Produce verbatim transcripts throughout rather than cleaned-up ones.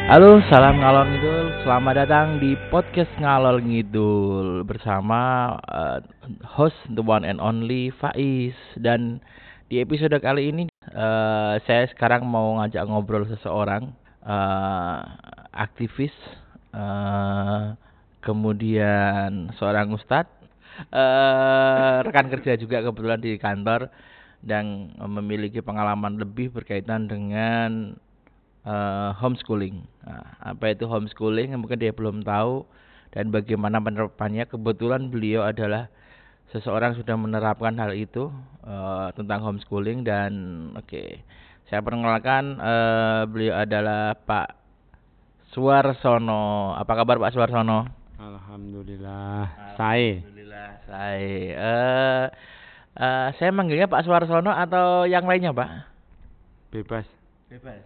Halo, salam ngalor ngidul. Selamat datang di podcast ngalor ngidul bersama uh, host the one and only Faiz. Dan di episode kali ini uh, saya sekarang mau ngajak ngobrol seseorang uh, aktivis, uh, kemudian seorang ustadz, uh, rekan kerja juga kebetulan di kantor dan memiliki pengalaman lebih berkaitan dengan Uh, homeschooling. Nah, apa itu homeschooling? Mungkin dia belum tahu dan bagaimana penerapannya. Kebetulan beliau adalah seseorang sudah menerapkan hal itu uh, tentang homeschooling dan oke, okay. Saya perkenalkan uh, beliau adalah Pak Suwarsono. Apa kabar Pak Suwarsono? Alhamdulillah, saya. Alhamdulillah, saya. Uh, uh, saya manggilnya Pak Suwarsono atau yang lainnya, Pak? Bebas. Bebas.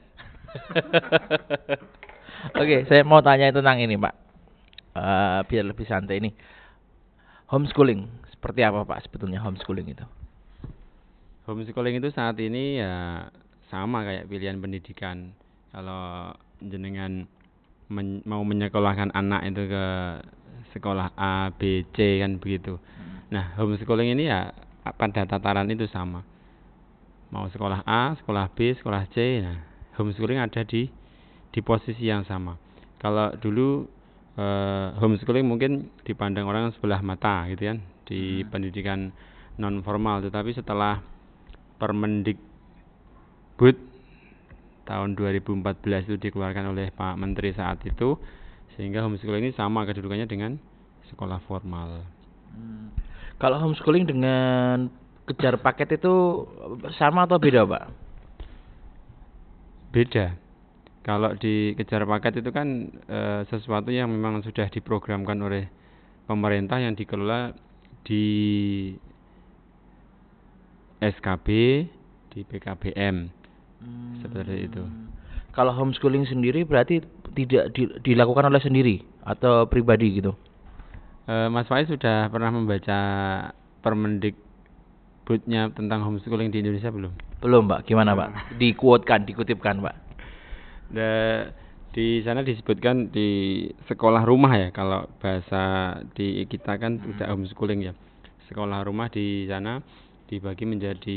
Oke, saya mau tanya tentang ini, Pak. Uh, biar lebih santai ini. Homeschooling, seperti apa, Pak, sebetulnya homeschooling itu? Homeschooling itu saat ini ya sama kayak pilihan pendidikan. Kalau jenengan men- mau menyekolahkan anak itu ke sekolah A, B, C kan begitu. Hmm. Nah, homeschooling ini ya pada tataran itu sama. Mau sekolah A, sekolah B, sekolah C, nah homeschooling ada di di posisi yang sama. Kalau dulu eh, homeschooling mungkin dipandang orang sebelah mata gitu kan di hmm. pendidikan non formal, tetapi setelah Permendikbud tahun dua ribu empat belas itu dikeluarkan oleh Pak Menteri saat itu, sehingga homeschooling ini sama kedudukannya dengan sekolah formal. Hmm. Kalau homeschooling dengan kejar paket itu sama atau beda, Pak? Beda. Kalau dikejar paket itu kan e, sesuatu yang memang sudah diprogramkan oleh pemerintah yang dikelola di S K B, di P K B M, hmm. seperti itu. Kalau homeschooling sendiri berarti tidak di, dilakukan oleh sendiri atau pribadi gitu? E, Mas Faiz sudah pernah membaca Permendikbudnya tentang homeschooling di Indonesia belum? Belum, Pak. Gimana, Pak? Dikuotkan, dikutipkan, Pak. Da, di sana disebutkan di sekolah rumah ya, kalau bahasa di kita kan hmm. tidak homeschooling ya. Sekolah rumah di sana dibagi menjadi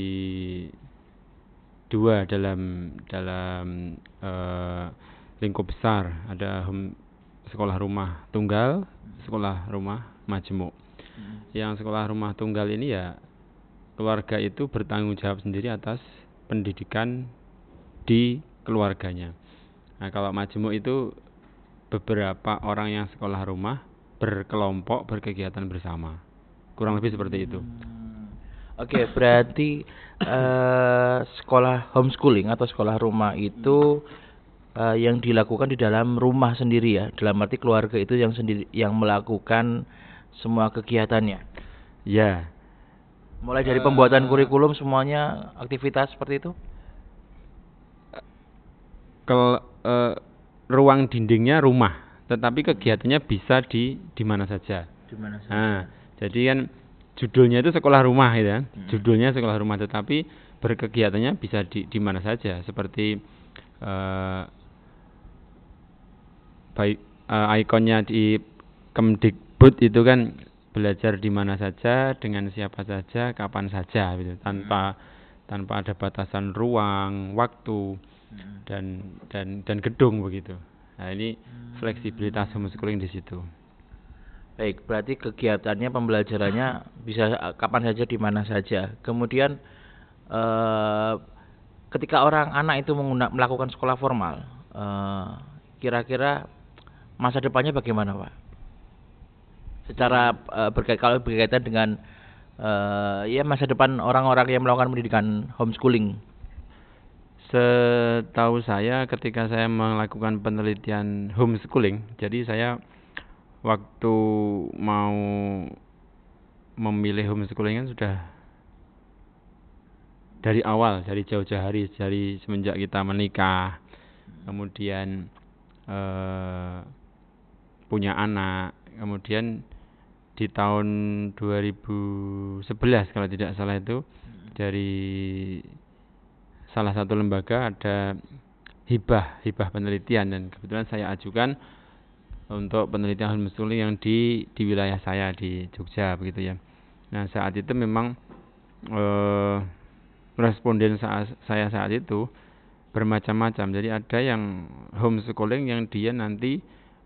dua dalam dalam uh, lingkup besar. Ada home, sekolah rumah tunggal, sekolah rumah majemuk. Hmm. Yang sekolah rumah tunggal ini ya keluarga itu bertanggung jawab sendiri atas pendidikan di keluarganya. Nah, kalau majemuk itu beberapa orang yang sekolah rumah berkelompok berkegiatan bersama. Kurang lebih seperti itu. Hmm. Oke, okay, berarti uh, sekolah homeschooling atau sekolah rumah itu uh, yang dilakukan di dalam rumah sendiri ya. Dalam arti keluarga itu yang sendiri yang melakukan semua kegiatannya. Ya. Mulai dari pembuatan kurikulum semuanya aktivitas seperti itu? Kel, uh, ruang dindingnya rumah, tetapi kegiatannya bisa di di mana saja. Di mana saja. Nah, jadi kan judulnya itu sekolah rumah gitu kan. Hmm. Judulnya sekolah rumah, tetapi berkegiatannya bisa di di mana saja, seperti uh, baik uh, ikonnya di Kemdikbud itu kan belajar di mana saja, dengan siapa saja, kapan saja gitu, tanpa hmm. tanpa ada batasan ruang, waktu hmm. dan dan dan gedung begitu. Nah, ini hmm. fleksibilitas homeschooling di situ. Baik, berarti kegiatannya, pembelajarannya bisa kapan saja, di mana saja. Kemudian eh, ketika orang anak itu menggunakan melakukan sekolah formal, eh, kira-kira masa depannya bagaimana, Pak? Secara uh, berkait kalau berkaitan dengan uh, ya masa depan orang-orang yang melakukan pendidikan homeschooling. Setahu saya ketika saya melakukan penelitian homeschooling, jadi saya waktu mau memilih homeschooling kan sudah dari awal, dari jauh-jauh hari, dari semenjak kita menikah, kemudian uh, punya anak, kemudian di tahun dua ribu sebelas kalau tidak salah itu hmm. dari salah satu lembaga ada hibah hibah penelitian, dan kebetulan saya ajukan untuk penelitian homeschooling yang di di wilayah saya di Jogja begitu ya. Nah saat itu memang eh, responden saat, saya saat itu bermacam-macam. Jadi ada yang homeschooling yang dia nanti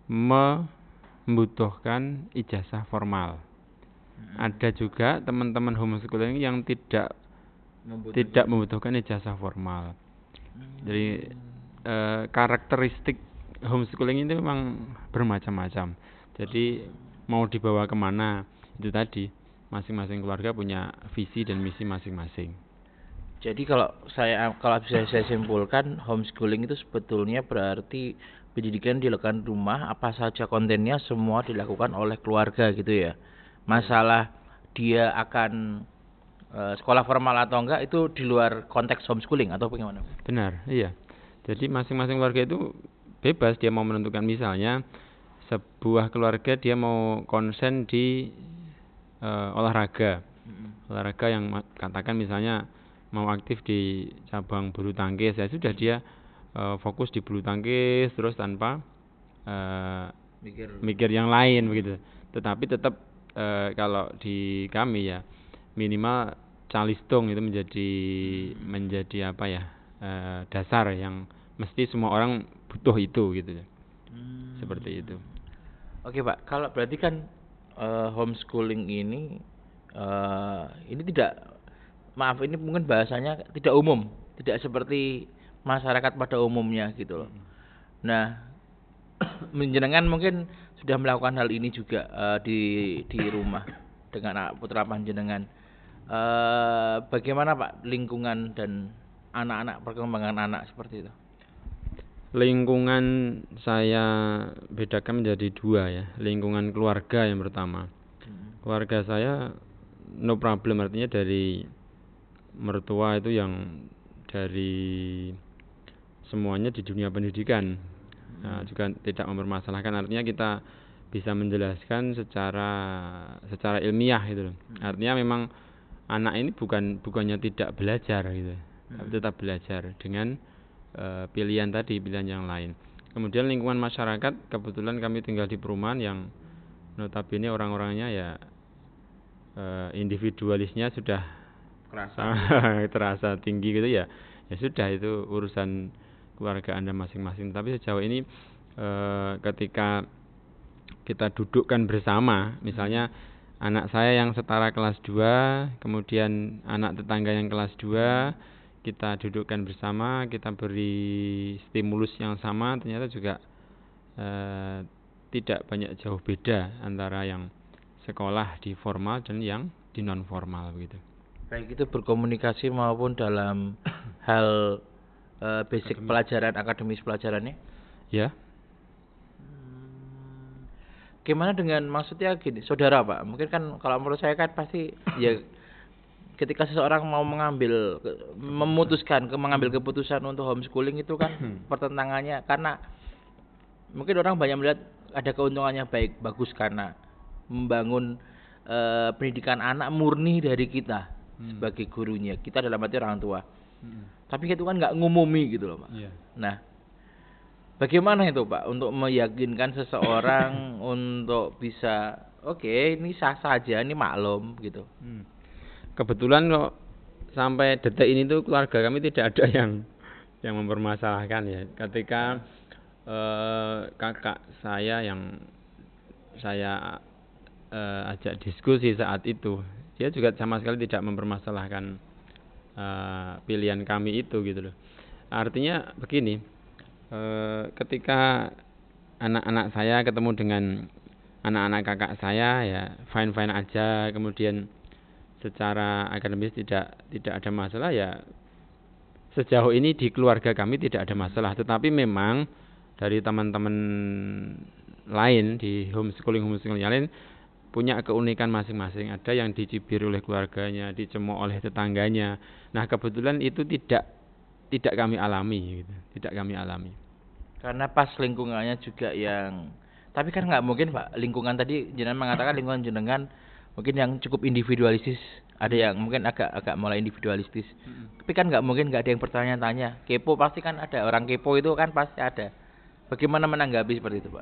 membutuhkan ijazah formal. Hmm. Ada juga teman-teman homeschooling yang tidak membutuhkan. tidak membutuhkan ijazah formal. Hmm. Jadi eh, karakteristik homeschooling ini memang bermacam-macam. Jadi mau dibawa kemana, itu tadi masing-masing keluarga punya visi dan misi masing-masing. Jadi kalau saya kalau bisa saya simpulkan, homeschooling itu sebetulnya berarti pendidikan dilakukan di rumah, apa saja kontennya semua dilakukan oleh keluarga gitu ya. Masalah dia akan uh, sekolah formal atau enggak itu di luar konteks homeschooling atau bagaimana? Benar, iya. Jadi masing-masing keluarga itu bebas dia mau menentukan, misalnya sebuah keluarga dia mau konsen di uh, olahraga. Mm-hmm. Olahraga yang katakan misalnya mau aktif di cabang bulu tangkis, ya sudah dia uh, fokus di bulu tangkis terus tanpa uh, mikir mikir yang lain begitu. Tetapi tetap uh, kalau di kami ya minimal calistung itu menjadi mm-hmm. menjadi apa ya uh, dasar yang mesti semua orang butuh itu gitu ya. Hmm. Seperti itu. Oke Pak, kalau berarti kan uh, homeschooling ini uh, ini tidak, maaf ini mungkin bahasanya tidak umum, tidak seperti masyarakat pada umumnya gitu loh. Hmm. Nah, menjenengan mungkin sudah melakukan hal ini juga uh, di di rumah dengan anak putra panjenengan. Uh, bagaimana Pak lingkungan dan anak-anak, perkembangan anak seperti itu? Lingkungan saya bedakan menjadi dua ya. Lingkungan keluarga yang pertama. Hmm. Keluarga saya no problem, artinya dari mertua itu yang dari semuanya di dunia pendidikan. Hmm. Nah, juga tidak mempermasalahkan, artinya kita bisa menjelaskan secara secara ilmiah gitu loh. Hmm. Artinya memang anak ini bukan bukannya tidak belajar gitu. Hmm. Tapi tetap belajar dengan Uh, pilihan tadi, pilihan yang lain. Kemudian lingkungan masyarakat, kebetulan kami tinggal di perumahan yang notabene orang-orangnya ya uh, individualisnya sudah terasa terasa tinggi gitu ya. Ya sudah, itu urusan keluarga Anda masing-masing. Tapi sejauh ini uh, ketika kita dudukkan bersama, misalnya anak saya yang setara kelas dua, kemudian anak tetangga yang kelas dua, kita dudukkan bersama, kita beri stimulus yang sama, ternyata juga eh, tidak banyak jauh beda antara yang sekolah di formal dan yang di non formal begitu. Baik itu berkomunikasi maupun dalam hal eh, basic akademis. Pelajaran akademis pelajarannya. Ya. Hmm, gimana dengan maksudnya gini, saudara Pak? Mungkin kan kalau menurut saya kan pasti ya ketika seseorang mau mengambil memutuskan ke mengambil keputusan untuk homeschooling itu kan pertentangannya, karena mungkin orang banyak melihat ada keuntungannya baik bagus karena membangun e, pendidikan anak murni dari kita hmm. sebagai gurunya, kita dalam arti orang tua. Hmm. Tapi itu kan nggak ngumumi gitu loh Pak. Yeah. Nah, bagaimana itu Pak untuk meyakinkan seseorang untuk bisa oke okay, ini sah saja, ini maklum gitu. Hmm. Kebetulan kok sampai detik ini tuh keluarga kami tidak ada yang yang mempermasalahkan ya. Ketika eh, kakak saya yang saya eh, ajak diskusi saat itu, dia juga sama sekali tidak mempermasalahkan eh, pilihan kami itu gitu loh. Artinya begini, eh, ketika anak-anak saya ketemu dengan anak-anak kakak saya ya fine-fine aja, kemudian secara akademis tidak tidak ada masalah ya. Sejauh ini di keluarga kami tidak ada masalah, tetapi memang dari teman-teman lain di homeschooling homeschooling yang lain punya keunikan masing-masing. Ada yang dicibir oleh keluarganya, dicemooh oleh tetangganya. Nah, kebetulan itu tidak tidak kami alami gitu. Tidak kami alami. Karena pas lingkungannya juga yang, tapi kan nggak mungkin Pak, lingkungan tadi jenengan mengatakan lingkungan jenengan mungkin yang cukup individualistis, ada yang mungkin agak agak mulai individualistis. Hmm. Tapi kan nggak mungkin nggak ada yang bertanya-tanya. Kepo pasti kan ada, orang kepo itu kan pasti ada. Bagaimana menanggapi seperti itu, Pak?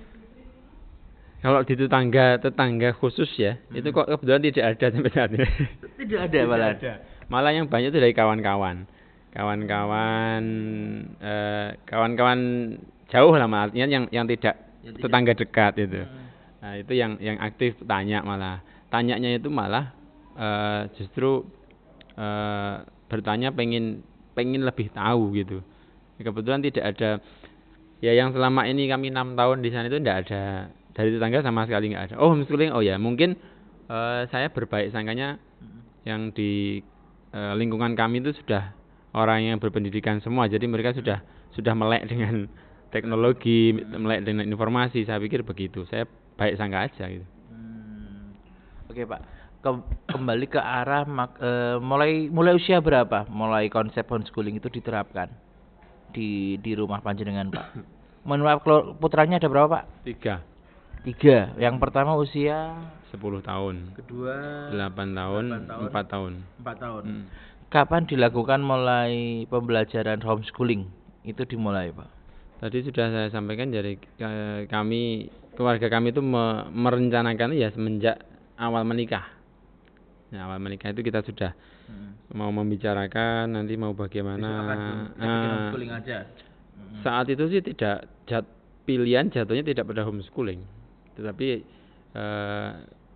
Kalau di tetangga tetangga khusus ya, hmm. itu kok kebetulan tidak ada sampai saat ini. Tidak ada malah. Ada. Malah yang banyak itu dari kawan-kawan, kawan-kawan, eh, kawan-kawan jauh lah, artinya yang yang tidak yang tetangga tidak. Dekat itu. Hmm. Nah itu yang yang aktif tanya, malah tanyanya itu malah uh, justru uh, bertanya pengen pengen lebih tahu gitu. Kebetulan tidak ada ya, yang selama ini kami enam tahun di sana itu tidak ada dari tetangga sama sekali, nggak ada. Oh homeschooling, oh ya mungkin uh, saya berbaik sangkanya yang di uh, lingkungan kami itu sudah orang yang berpendidikan semua, jadi mereka sudah sudah melek dengan teknologi, melek dengan informasi. Saya pikir begitu, saya baik sangka aja gitu. Hmm. Oke Pak, Ke- kembali ke arah mak- uh, mulai mulai usia berapa mulai konsep homeschooling itu diterapkan di di rumah panjenengan Pak? Mohon maaf, putranya ada berapa Pak? Tiga. Tiga. Yang pertama usia sepuluh tahun. Kedua delapan tahun. empat tahun. Empat tahun. Hmm. Kapan dilakukan mulai pembelajaran homeschooling itu dimulai Pak? Tadi sudah saya sampaikan, dari eh, kami keluarga kami itu me merencanakan ya semenjak awal menikah. Nah, awal menikah itu kita sudah hmm. mau membicarakan nanti mau bagaimana. Ah, homeschooling aja. Hmm. Saat itu sih tidak jat, pilihan jatuhnya tidak pada homeschooling, tetapi eh,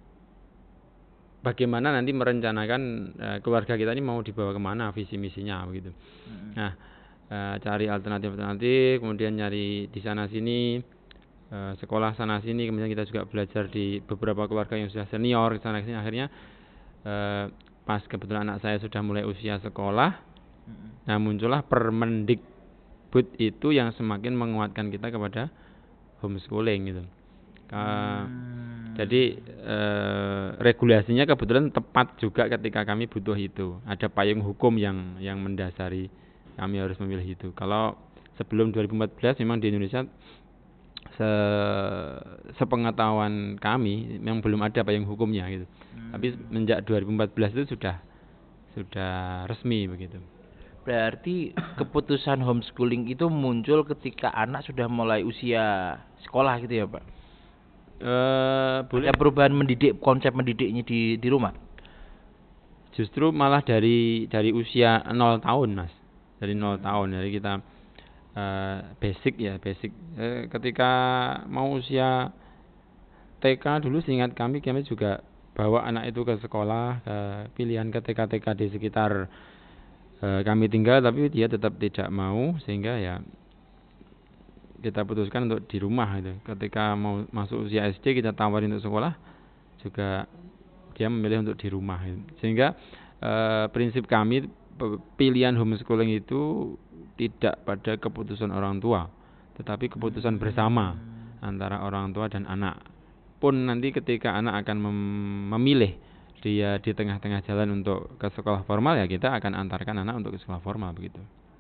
bagaimana nanti merencanakan eh, keluarga kita ini mau dibawa kemana, visi misinya begitu. Hmm. Nah, eh, cari alternatif-alternatif, kemudian nyari di sana sini, eh, sekolah sana sini, kemudian kita juga belajar di beberapa keluarga yang sudah senior di sana sini. Akhirnya eh, pas kebetulan anak saya sudah mulai usia sekolah, hmm. nah muncullah Permendikbud itu yang semakin menguatkan kita kepada homeschooling gitu. Uh, hmm. Jadi uh, regulasinya kebetulan tepat juga ketika kami butuh itu. Ada payung hukum yang yang mendasari kami harus memilih itu. Kalau sebelum dua ribu empat belas memang di Indonesia se sepengetahuan kami memang belum ada payung hukumnya gitu. Hmm. Tapi sejak dua ribu empat belas itu sudah sudah resmi begitu. Berarti keputusan homeschooling itu muncul ketika anak sudah mulai usia sekolah gitu ya Pak? Uh, boleh. Ada perubahan mendidik, konsep mendidiknya di di rumah? Justru malah dari dari usia nol tahun Mas, dari nol tahun. Jadi kita uh, basic ya basic. Uh, ketika mau usia T K dulu, seingat kami kami juga bawa anak itu ke sekolah, ke pilihan ke T K T K di sekitar uh, kami tinggal, tapi dia tetap tidak mau, sehingga ya kita putuskan untuk di rumah gitu. Ketika mau masuk usia S D kita tawarin untuk sekolah, juga dia memilih untuk di rumah gitu. Sehingga eh, prinsip kami pilihan homeschooling itu tidak pada keputusan orang tua, tetapi keputusan bersama antara orang tua dan anak. Pun nanti ketika anak akan mem- memilih dia di tengah-tengah jalan untuk ke sekolah formal, ya kita akan antarkan anak untuk ke sekolah formal begitu.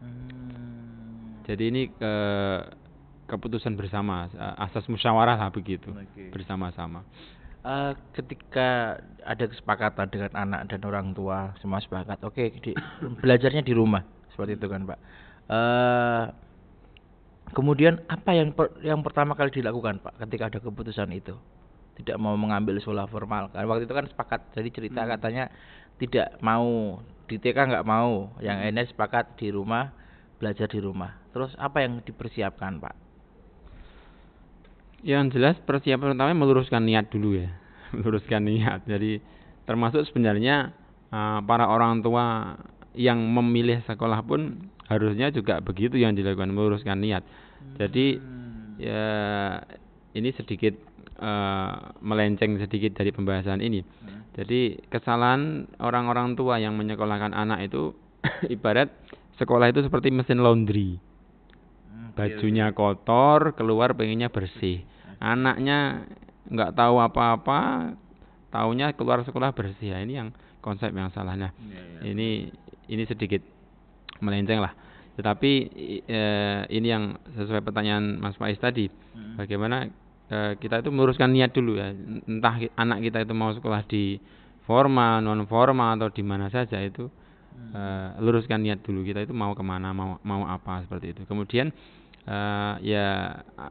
Hmm. Jadi ini ke keputusan bersama, asas musyawarah lah begitu. Okay. Bersama-sama. Uh, ketika ada kesepakatan dengan anak dan orang tua semua sepakat, oke okay, di, belajarnya di rumah seperti itu kan Pak. Uh, kemudian apa yang per, yang pertama kali dilakukan Pak ketika ada keputusan itu tidak mau mengambil sekolah formal? Kan waktu itu kan sepakat, jadi cerita hmm. katanya tidak mau di T K, nggak mau, yang hmm. N S sepakat di rumah, belajar di rumah. Terus apa yang dipersiapkan Pak? Yang jelas persiapan pertama meluruskan niat dulu ya, meluruskan niat. Jadi termasuk sebenarnya uh, para orang tua yang memilih sekolah pun harusnya juga begitu yang dilakukan, meluruskan niat. Hmm. Jadi ya ini sedikit uh, melenceng sedikit dari pembahasan ini. Hmm. Jadi kesalahan orang-orang tua yang menyekolahkan anak itu ibarat sekolah itu seperti mesin laundry. Bajunya kotor, keluar pengennya bersih. Anaknya nggak tahu apa-apa, taunya keluar sekolah bersih. Ya, ini yang konsep yang salahnya. Ya, ya. Ini ini sedikit melenceng lah. Tetapi eh, ini yang sesuai pertanyaan Mas Faiz tadi, hmm. bagaimana eh, kita itu meluruskan niat dulu ya. Entah ki- anak kita itu mau sekolah di formal, non formal atau di mana saja itu eh, luruskan niat dulu kita itu mau kemana, mau mau apa seperti itu. Kemudian eh, ya a-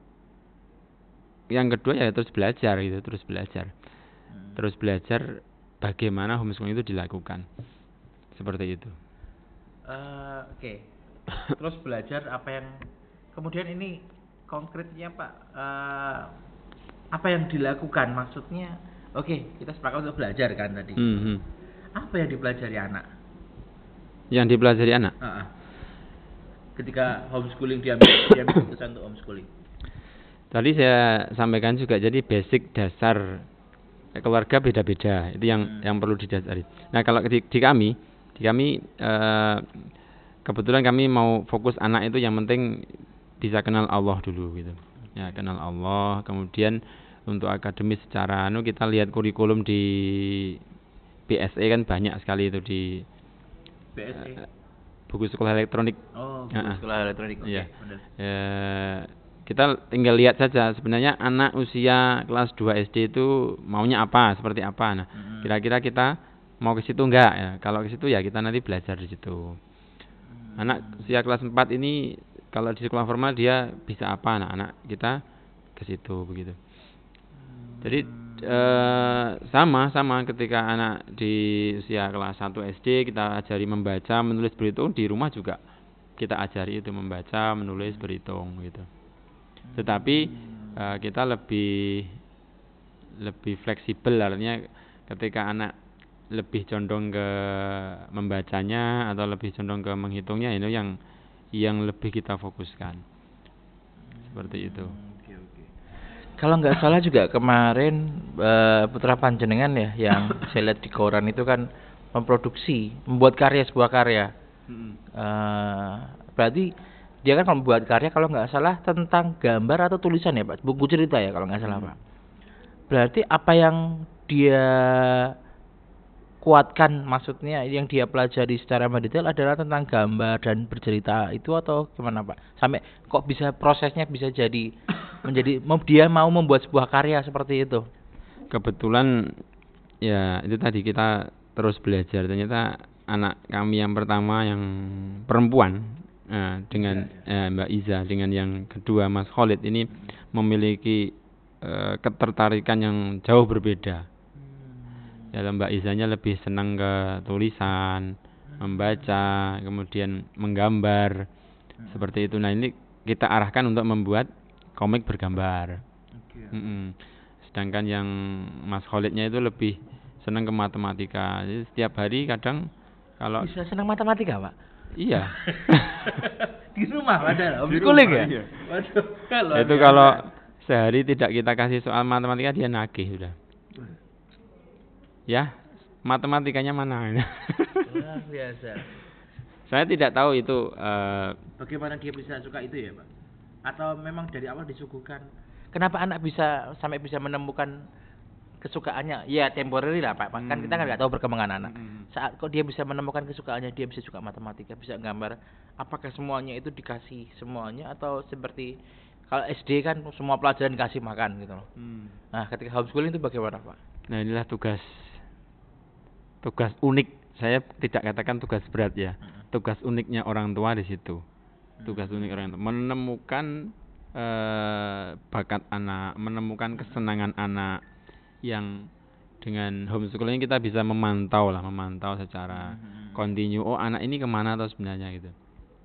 yang kedua ya terus belajar gitu, terus belajar, terus belajar bagaimana homeschooling itu dilakukan seperti itu. Eh, Oke. Terus belajar apa yang kemudian ini konkretnya Pak, eh, apa yang dilakukan maksudnya? Oke, kita sepakat untuk belajar kan tadi. Hmm, hmm. Apa yang dipelajari anak? Yang dipelajari anak. Ah, ah. Ketika homeschooling dia ambil, dia ambil keputusan untuk homeschooling. Tadi saya sampaikan juga, jadi basic dasar keluarga beda-beda, itu yang Hmm. yang perlu didasari. Nah kalau di, di kami, di kami eh, kebetulan kami mau fokus anak itu yang penting bisa kenal Allah dulu gitu. Ya kenal Allah, kemudian untuk akademis secara anu kita lihat kurikulum di B S E kan banyak sekali itu di B S E. eh, buku sekolah elektronik. Oh, Ah, ah. sekolah elektronik. Oke, Iya. benar. Eh, kita tinggal lihat saja sebenarnya anak usia kelas dua S D itu maunya apa, seperti apa. Nah, Mm-mm. kira-kira kita mau ke situ enggak ya? Kalau ke situ ya kita nanti belajar di situ. Anak usia kelas empat ini kalau di sekolah formal dia bisa apa? Nah, anak kita ke situ begitu. Jadi eh, sama sama ketika anak di usia kelas satu S D kita ajari membaca, menulis, berhitung, di rumah juga kita ajari itu membaca, menulis, berhitung gitu. Tetapi eh, kita lebih lebih fleksibel, artinya ketika anak lebih condong ke membacanya atau lebih condong ke menghitungnya, itu yang yang lebih kita fokuskan. Seperti itu. Oke, oke. Kalau nggak salah juga kemarin eh, putra panjenengan ya yang saya lihat di koran itu kan memproduksi, membuat karya sebuah karya. Eh, berarti dia kan kalau membuat karya kalau nggak salah tentang gambar atau tulisan ya Pak, buku cerita ya kalau nggak salah Pak. Berarti apa yang dia kuatkan, maksudnya yang dia pelajari secara mendetail adalah tentang gambar dan bercerita itu atau gimana Pak? Sampai kok bisa prosesnya bisa jadi menjadi mem- dia mau membuat sebuah karya seperti itu. Kebetulan ya itu tadi kita terus belajar, ternyata anak kami yang pertama yang perempuan eh, dengan eh, Mbak Iza, dengan yang kedua Mas Khalid ini memiliki eh, ketertarikan yang jauh berbeda. Ya, Mbak Izanya lebih senang ke tulisan, membaca, kemudian menggambar, seperti itu. Nah ini kita arahkan untuk membuat komik bergambar. Mm-mm. Sedangkan yang Mas Khalidnya itu lebih senang ke matematika. Jadi setiap hari kadang kalau Bisa senang matematika Pak? iya Di rumah ada Di homeschooling rumah, ya? iya. Waduh, kalau itu kalau sehari tidak kita kasih soal matematika dia nagih sudah. Ya, matematikanya mana? luar biasa. Saya tidak tahu itu eh, Bagaimana dia bisa suka itu ya Pak? Atau memang dari awal disuguhkan? Kenapa anak bisa sampai bisa menemukan kesukaannya? Ya temporary lah Pak. Kan kita kan nggak tahu perkembangan anak. Saat kok dia bisa menemukan kesukaannya, dia bisa suka matematika, bisa gambar. Apakah semuanya itu dikasih semuanya atau seperti kalau S D kan semua pelajaran dikasih makan gitu loh. Nah, ketika homeschooling itu bagaimana Pak? Nah inilah tugas tugas unik. Saya tidak katakan tugas berat ya. Tugas uniknya orang tua di situ. Tugas unik orang tua menemukan eh, bakat anak, menemukan kesenangan anak yang dengan homeschooling kita bisa memantau lah, memantau secara kontinu. Oh anak ini kemana atau sebenarnya gitu.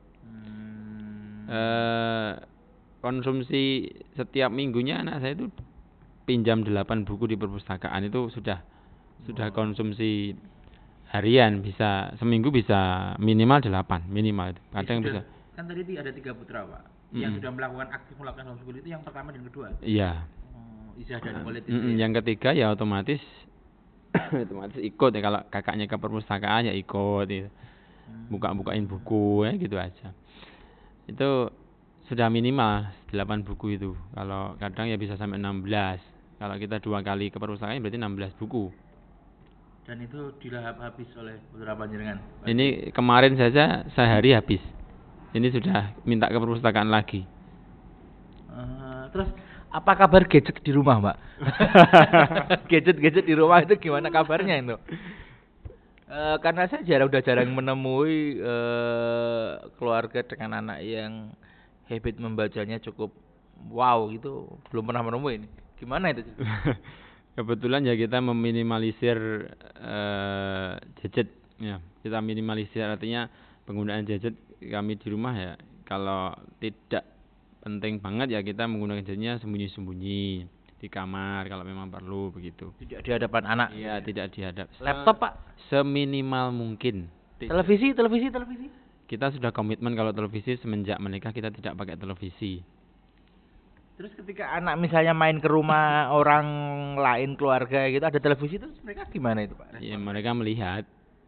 Eh, konsumsi setiap minggunya anak saya itu pinjam delapan buku di perpustakaan, itu sudah sudah konsumsi harian, bisa seminggu bisa minimal delapan minimal itu. Kadang bisa. Kan tadi ada tiga putra Pak yang sudah melakukan aktif melakukan homeschooling itu yang pertama dan kedua. Iya. Oh, Iza dan Khalid itu. Mm-mm, ya? yang ketiga ya otomatis otomatis ikut ya, kalau kakaknya ke perpustakaan ya ikut ya. Buka-bukain buku ya gitu aja. Itu sudah minimal delapan buku itu. Kalau kadang ya bisa sampai enam belas. Kalau kita dua kali ke perpustakaan berarti enam belas buku. Dan itu dilahap habis oleh putra panjenengan. Ini kemarin saja sehari habis. Ini sudah minta ke perpustakaan lagi. Eh, terus Apa kabar gadget di rumah, Mbak? Gadget-gadget di rumah itu gimana kabarnya itu? Uh, karena saya jarang udah jarang menemui uh, keluarga dengan anak yang habit membacanya cukup wow gitu, belum pernah menemui ini. Gimana itu? Kebetulan ya kita meminimalisir uh, gadget ya. Kita minimalisir artinya penggunaan gadget kami di rumah ya. Kalau tidak penting banget ya kita menggunakan gadgetnya sembunyi-sembunyi di kamar kalau memang perlu begitu. Tidak di hadapan anak. Iya, tidak dihadap. Laptop, Pak? Seminimal mungkin. Televisi, televisi, televisi. Kita sudah komitmen kalau televisi semenjak menikah kita tidak pakai televisi. Terus ketika anak misalnya main ke rumah orang lain keluarga gitu ada televisi terus mereka gimana itu, Pak? Iya, mereka melihat.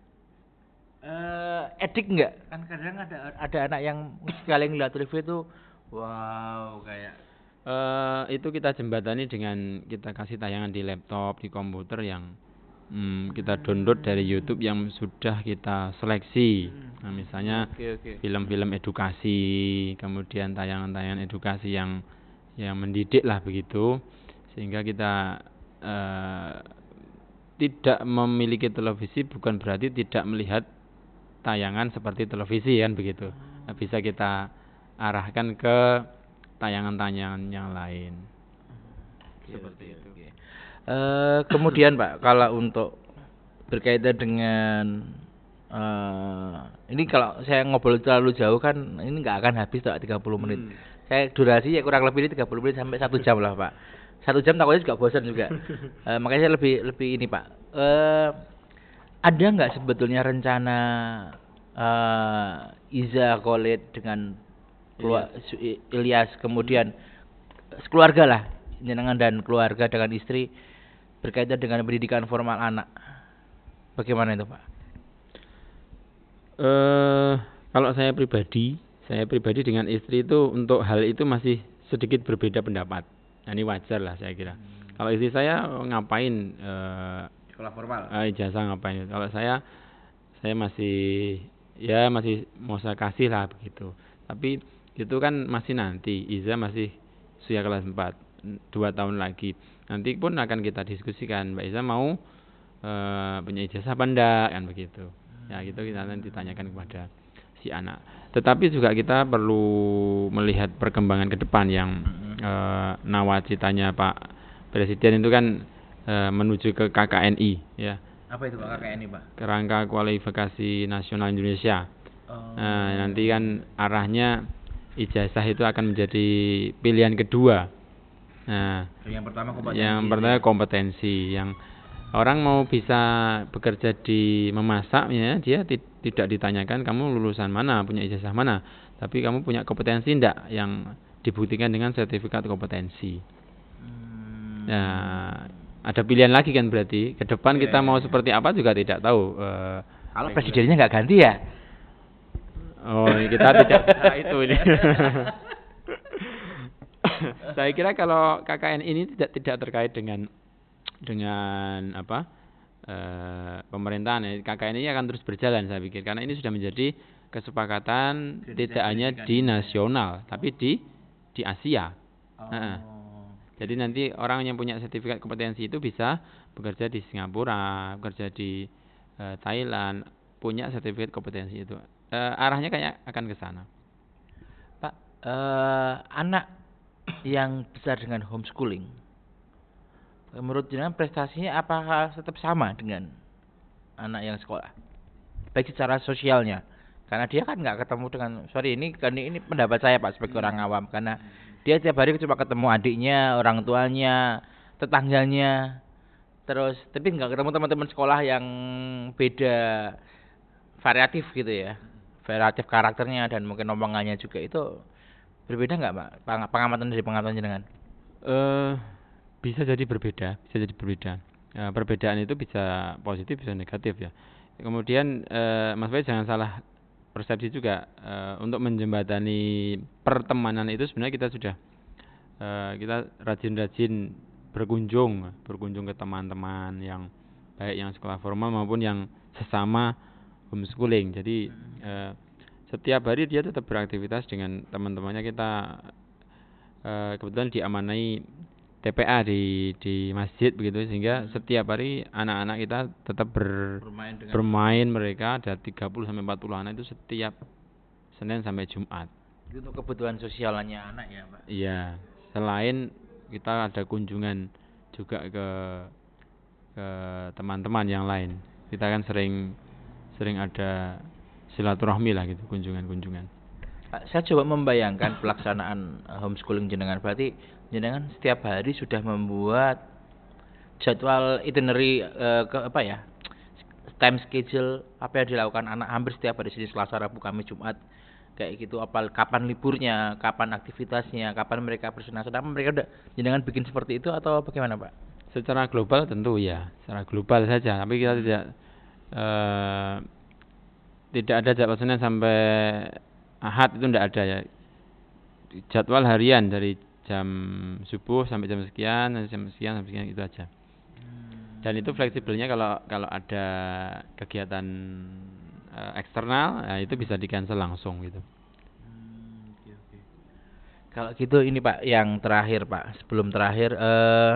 Uh, edik enggak? Kan kadang ada ada anak yang sekali ngeliat televisi itu wow kayak uh, itu kita jembatani dengan kita kasih tayangan di laptop, di komputer yang hmm, kita download dari YouTube yang sudah kita seleksi. Nah, misalnya okay, okay. film-film edukasi, kemudian tayangan-tayangan edukasi yang yang mendidik lah begitu, sehingga kita uh, tidak memiliki televisi bukan berarti tidak melihat tayangan seperti televisi kan begitu. Nah, bisa kita arahkan ke tayangan-tayangan yang lain. Oke, seperti oke, itu. Oke. Uh, kemudian Pak, kalau untuk berkaitan dengan uh, ini kalau saya ngobrol terlalu jauh kan ini nggak akan habis tak tiga puluh menit. Hmm. Saya durasi ya kurang lebih ini tiga puluh menit sampai satu jam lah Pak. Satu jam takutnya juga bosan juga. uh, makanya saya lebih lebih ini Pak. Uh, ada nggak sebetulnya rencana uh, Iza Khalid dengan keluar Ilyas kemudian keluarga lah jenengan dan keluarga dengan istri berkaitan dengan pendidikan formal anak, bagaimana itu Pak? Uh, kalau saya pribadi, saya pribadi dengan istri itu untuk hal itu masih sedikit berbeda pendapat. Nah, ini wajar lah saya kira. Hmm. Kalau istri saya ngapain uh, sekolah formal? Uh, ijazah ngapain? Kalau saya, saya masih ya masih mau saya kasih lah begitu. Tapi itu kan masih nanti, Iza masih usia kelas empat, dua tahun lagi. Nanti pun akan kita diskusikan, Mbak Iza mau e, punya ijazah apa enggak, kan begitu. Ya gitu kita nanti ditanyakan kepada si anak. Tetapi juga kita perlu melihat perkembangan ke depan yang e, nawacitanya Pak Presiden itu kan e, menuju ke K K N I ya. Apa itu Pak K K N I Pak? Kerangka Kualifikasi Nasional Indonesia. Oh. Nah, nanti kan arahnya ijazah itu akan menjadi pilihan kedua. Nah, yang pertama kompetensi. Yang pertama kompetensi. Yang orang mau bisa bekerja di memasak ya, dia t- tidak ditanyakan kamu lulusan mana, punya ijazah mana, tapi kamu punya kompetensi enggak yang dibuktikan dengan sertifikat kompetensi. Hmm. Nah, ada pilihan lagi kan berarti ke depan yeah. Kita mau seperti apa juga tidak tahu. Uh, Kalau presidennya nggak ganti ya? Oh, kita tidak nah, itu ini. Saya kira kalau K K N ini tidak tidak terkait dengan dengan apa e, pemerintahan. K K N ini akan terus berjalan saya pikir karena ini sudah menjadi kesepakatan Jadi tidak hanya di nasional tapi di di Asia. Oh. Nah, jadi nanti orang yang punya sertifikat kompetensi itu bisa bekerja di Singapura, bekerja di e, Thailand, punya sertifikat kompetensi itu. Uh, arahnya kayak akan ke sana. Pak, uh, anak yang besar dengan homeschooling, menurut jenengan prestasinya apakah tetap sama dengan anak yang sekolah? Baik secara sosialnya, karena dia kan nggak ketemu dengan, sorry ini kan ini pendapat saya Pak sebagai hmm. orang awam, karena dia tiap hari cuma ketemu adiknya, orang tuanya, tetangganya, terus tapi nggak ketemu teman-teman sekolah yang beda variatif gitu ya. Variatif karakternya dan mungkin omongannya juga itu berbeda nggak Pak? Pengamatan dari pengamatan jenengan? Uh, bisa jadi berbeda, bisa jadi berbeda. Uh, perbedaan itu bisa positif, bisa negatif ya. Kemudian uh, Mas Bayi jangan salah persepsi juga uh, untuk menjembatani pertemanan itu sebenarnya kita sudah uh, kita rajin-rajin berkunjung, berkunjung ke teman-teman yang baik yang sekolah formal maupun yang sesama homeschooling. Jadi eh, setiap hari dia tetap beraktivitas dengan teman-temannya. Kita eh, kebetulan diamanai T P A di di masjid begitu, sehingga Hmm. setiap hari anak-anak kita tetap ber, Bermain dengan bermain mereka ada tiga puluh sampai empat puluh anak itu setiap Senin sampai Jumat. itu untuk kebutuhan sosialnya anak ya, Pak. Iya, selain kita ada kunjungan juga ke ke teman-teman yang lain. Kita kan sering sering ada silaturahmi lah gitu, kunjungan-kunjungan. Pak, saya coba membayangkan pelaksanaan eh, homeschooling jenengan. Berarti jenengan setiap hari sudah membuat jadwal itinerary eh, ke apa ya? Time schedule apa yang dilakukan anak hampir setiap hari, Senin, Selasa, Rabu, Kamis, Jumat. Kayak gitu, apa kapan liburnya, kapan aktivitasnya, kapan mereka bersenang-senang. Mereka udah jenengan bikin seperti itu atau bagaimana, Pak? Secara global tentu ya, secara global saja. Tapi kita tidak eh, tidak ada jadwal Senin sampai Ahad, itu tidak ada ya. Jadwal harian dari jam subuh sampai jam sekian, nanti jam sekian sampai sekian, itu aja. Dan itu fleksibelnya kalau kalau ada kegiatan eh, eksternal, ya itu bisa di cancel langsung gitu. Hmm, oke, oke. Kalau gitu ini Pak, yang terakhir Pak, sebelum terakhir eh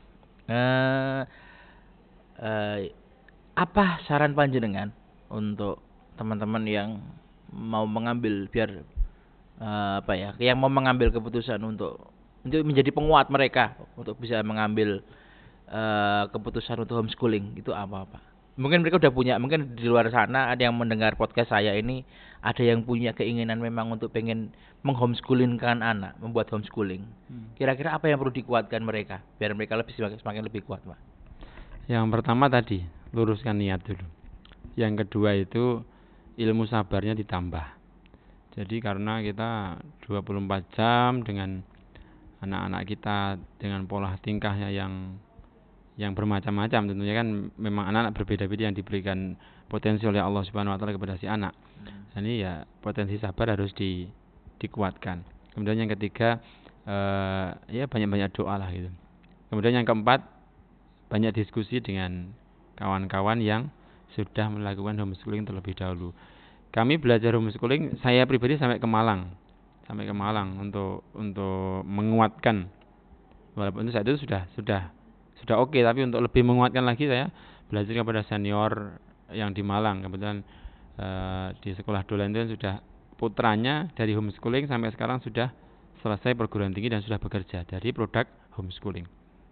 eh eh, apa saran panjenengan untuk teman-teman yang mau mengambil biar eh, apa ya, yang mau mengambil keputusan untuk untuk menjadi penguat mereka untuk bisa mengambil eh, keputusan untuk homeschooling itu apa Pak? Mungkin mereka udah punya, mungkin di luar sana ada yang mendengar podcast saya ini, ada yang punya keinginan memang untuk pengen menghomeschoolingkan anak, membuat homeschooling. Hmm. Kira-kira apa yang perlu dikuatkan mereka biar mereka lebih semakin, semakin lebih kuat, Pak? Yang pertama tadi, luruskan niat dulu. Yang kedua itu ilmu sabarnya ditambah. Jadi karena kita dua puluh empat jam dengan anak-anak kita, dengan pola tingkahnya yang yang bermacam-macam, tentunya kan memang anak-anak berbeda-beda yang diberikan potensi oleh Allah Subhanahu wa taala kepada si anak. Dan ini ya potensi sabar harus di dikuatkan. Kemudian yang ketiga eh, ya banyak-banyak doa lah gitu. Kemudian yang keempat, banyak diskusi dengan kawan-kawan yang sudah melakukan homeschooling terlebih dahulu. Kami belajar homeschooling, saya pribadi sampai ke Malang, sampai ke Malang untuk untuk menguatkan. Walaupun itu saat itu sudah sudah sudah oke, okay, tapi untuk lebih menguatkan lagi saya belajar kepada senior yang di Malang. Kebetulan eh, di sekolah Dolan itu sudah putranya dari homeschooling sampai sekarang sudah selesai perguruan tinggi dan sudah bekerja dari produk homeschooling.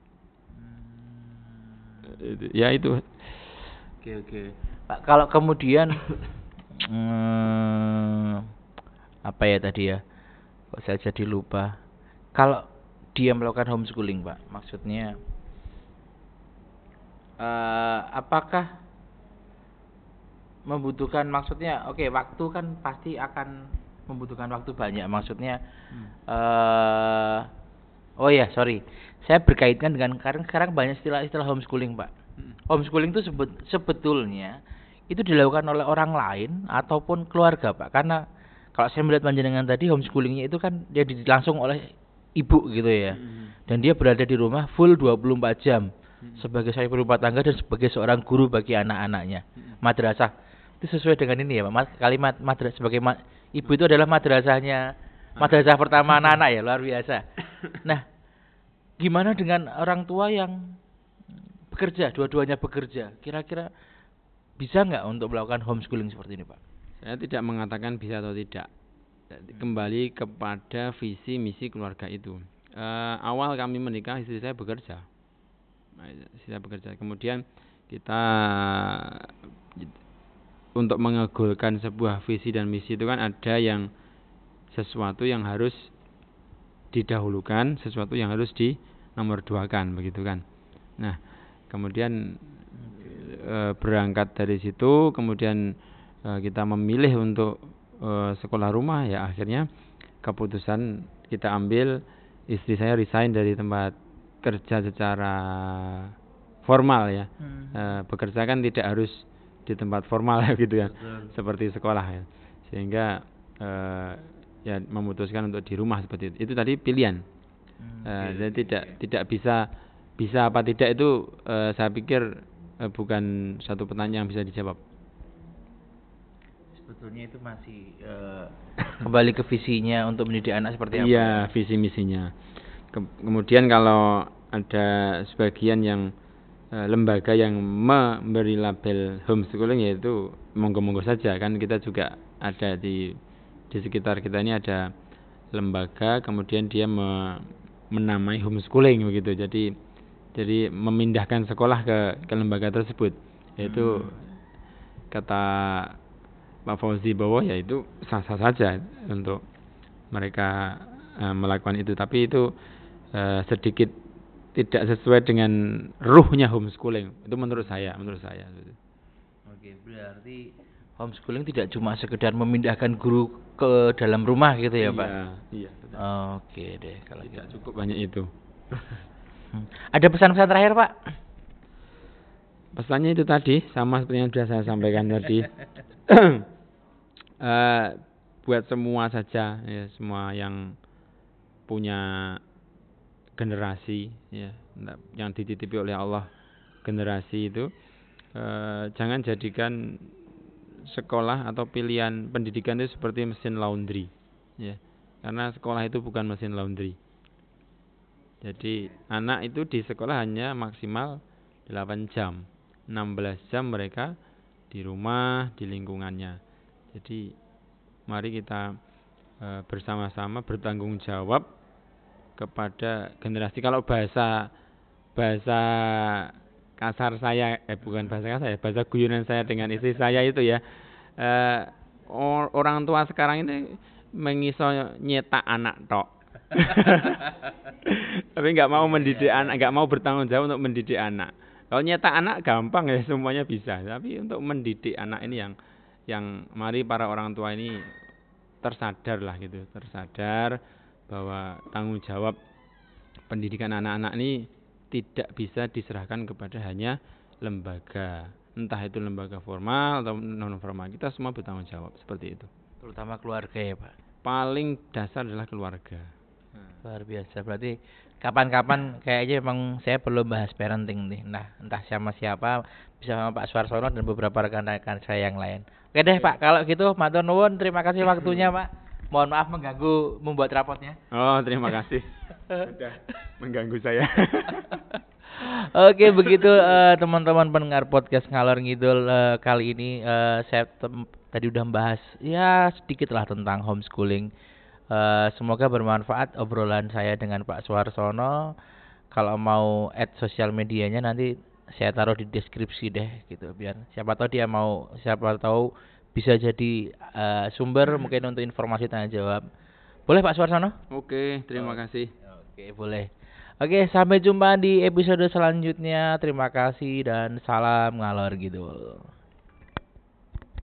Hmm. Ya itu. Oke, oke. Pak, kalau kemudian hmm, apa ya tadi ya? Kok saya jadi lupa. Kalau dia melakukan homeschooling, Pak, maksudnya uh, apakah membutuhkan, maksudnya oke, okay, waktu kan pasti akan membutuhkan waktu banyak, maksudnya hmm. uh, oh ya sorry, saya berkaitkan dengan karena sekarang banyak istilah-istilah homeschooling Pak. hmm. Homeschooling itu sebet, sebetulnya itu dilakukan oleh orang lain ataupun keluarga Pak, karena kalau saya melihat panjenengan tadi, homeschoolingnya itu kan dia langsung oleh ibu gitu ya, hmm. dan dia berada di rumah full dua puluh empat jam hmm. sebagai saya berumah tangga dan sebagai seorang guru bagi anak-anaknya. hmm. Madrasah itu sesuai dengan ini ya Pak, kalimat madrasah sebagai ma ibu itu adalah madrasahnya, madrasah pertama anak-anak ya, luar biasa. Nah, gimana dengan orang tua yang bekerja, dua-duanya bekerja, kira-kira bisa nggak untuk melakukan homeschooling seperti ini Pak? Saya tidak mengatakan bisa atau tidak, kembali kepada visi misi keluarga itu. E, awal kami menikah istri saya bekerja, istri saya bekerja. Kemudian kita untuk mengegolkan sebuah visi dan misi itu kan ada yang sesuatu yang harus didahulukan, sesuatu yang harus di nomor duakan, begitu kan. Nah, kemudian e, berangkat dari situ, kemudian e, kita memilih untuk e, sekolah rumah, ya akhirnya keputusan kita ambil, istri saya resign dari tempat kerja secara formal ya. hmm. E, bekerja kan tidak harus di tempat formal ya gitu ya. Betul. Seperti sekolah ya, sehingga e, ya memutuskan untuk di rumah seperti itu. Itu tadi pilihan. Hmm, uh, okay, jadi okay, tidak okay. tidak bisa bisa apa tidak itu uh, saya pikir uh, bukan satu pertanyaan yang bisa dijawab. sebetulnya itu masih uh, kembali ke visinya untuk mendidik anak seperti apa? Iya, visi misinya. Ke- kemudian kalau ada sebagian yang uh, lembaga yang memberi label homeschooling, yaitu monggo-monggo saja, kan kita juga ada di di sekitar kita ini ada lembaga, kemudian dia me, menamai homeschooling begitu. Jadi jadi memindahkan sekolah ke ke lembaga tersebut, yaitu Hmm. kata Pak Fauzi bahwa ya itu sah-sah saja untuk mereka uh, melakukan itu, tapi itu uh, sedikit tidak sesuai dengan ruhnya homeschooling. Itu menurut saya, menurut saya. Oke, berarti homeschooling tidak cuma sekedar memindahkan guru ke dalam rumah gitu ya, Pak? Iya, iya. Betul. Oke deh kalau Tidak gitu. cukup banyak itu. Hmm. Ada pesan-pesan terakhir, Pak? Pesannya itu tadi, sama seperti yang sudah saya sampaikan tadi. Uh, buat semua saja ya, semua yang punya generasi ya, yang dititipi oleh Allah, generasi itu uh, jangan jadikan sekolah atau pilihan pendidikan itu seperti mesin laundry ya, karena sekolah itu bukan mesin laundry. Jadi anak itu di sekolah hanya maksimal delapan jam, enam belas jam mereka di rumah, di lingkungannya. Jadi mari kita e, bersama-sama bertanggung jawab kepada generasi. Kalau bahasa bahasa kasar saya, eh bukan bahasa kasar ya, bahasa guyonan saya dengan istri saya itu ya, e, or, orang tua sekarang ini mengiso nyetak anak tok. Tapi nggak mau mendidik anak, nggak mau bertanggung jawab untuk mendidik anak. Kalau nyetak anak gampang ya, semuanya bisa. Tapi untuk mendidik anak ini yang yang mari para orang tua ini tersadar lah gitu, tersadar bahwa tanggung jawab pendidikan anak-anak ini tidak bisa diserahkan kepada hanya lembaga, entah itu lembaga formal atau non formal. Kita semua bertanggung jawab seperti itu. Terutama keluarga ya, Pak. Paling dasar adalah keluarga. Luar biasa. Berarti kapan-kapan kayaknya memang saya perlu bahas parenting nih. Nah, entah sama siapa, bisa sama Pak Suarsono dan beberapa rekan-rekan saya yang lain. Oke deh, Pak. Kalau gitu, matur nuwun. Terima kasih waktunya, Pak. Mohon maaf mengganggu membuat rapotnya. Oh, terima kasih. Sudah mengganggu saya. Oke, begitu uh, teman-teman pendengar podcast Ngalor Ngidul uh, kali ini uh, saya tem- tadi udah membahas ya sedikit lah tentang homeschooling. Uh, semoga bermanfaat obrolan saya dengan Pak Suarsono. Kalau mau add sosial medianya nanti saya taruh di deskripsi deh gitu, biar siapa tahu dia mau, siapa tahu bisa jadi uh, sumber mungkin untuk informasi tanya jawab. Boleh Pak Suarsono? Oke, terima kasih. Oke, boleh. Oke, sampai jumpa di episode selanjutnya. Terima kasih dan salam ngalor ngidul.